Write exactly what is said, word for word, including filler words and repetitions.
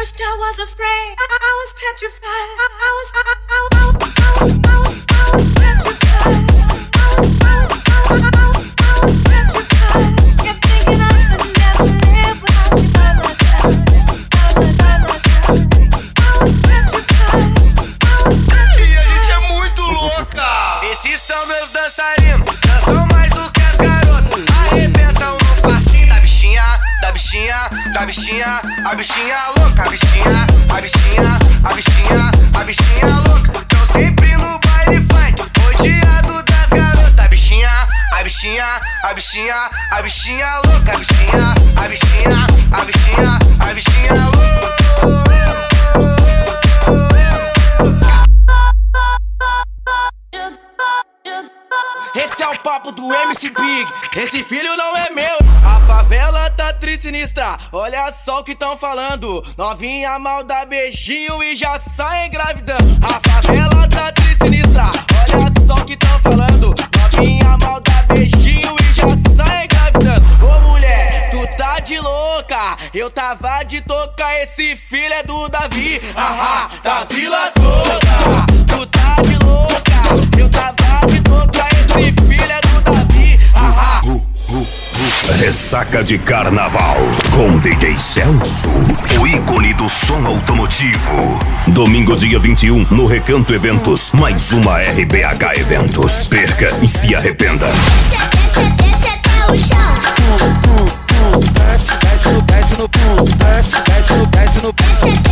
first I was afraid, I, I was petrified. I, I was, I, I, I, I, was, I was, I was petrified. I was, I was, I was, I was, I was petrified. Kept thinking I could never live without you by my side, by my side, by my side. I was petrified. I was petrified. E a gente é muito louca. Esses são meus dançarinos, dançam mais do que as garotas. Arrebentam no passinho da bichinha, da bichinha, da bichinha, a bichinha louca, a bichinha, a bichinha, a bichinha, a bichinha louca. Tão sempre no baile funk, rodeado das garotas. A bichinha, a bichinha, a bichinha, a bichinha louca, a bichinha, a bichinha, a bichinha, a bichinha louca. Esse é o papo do M C Big, esse filho não é meu. A favela tá sinistra, olha só o que tão falando. Novinha mal dá beijinho e já sai engravidando. A favela tá sinistra, olha só o que tão falando. Novinha mal dá beijinho e já sai engravidando. Ô mulher, tu tá de louca, eu tava de toca. Esse filho é do Davi, ahá, da vila toda. Tu tá de louca, eu tava de toca. Esse filho é do Davi, ahá. Uh, uh, uh. Ressaca de Carnaval com D J Celso, o ícone do som automotivo. Domingo, dia vinte e um, no Recanto Eventos, mais uma R B H Eventos. Perca e se arrependa. Desce, desce, desce até o chão. Desce, desce no, desce no, desce, desce no, desce no.